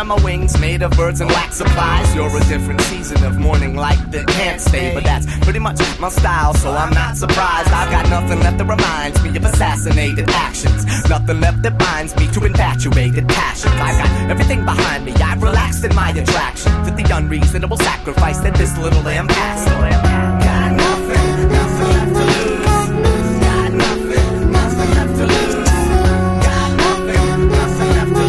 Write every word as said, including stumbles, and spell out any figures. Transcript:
my wings made of birds and wax supplies. You're a different season of morning light that can't stay, but that's pretty much my style, so I'm not surprised. I've got nothing left that reminds me of assassinated actions, nothing left that binds me to infatuated passions. I've got everything behind me, I've relaxed in my attraction to the unreasonable sacrifice that this little lamb has.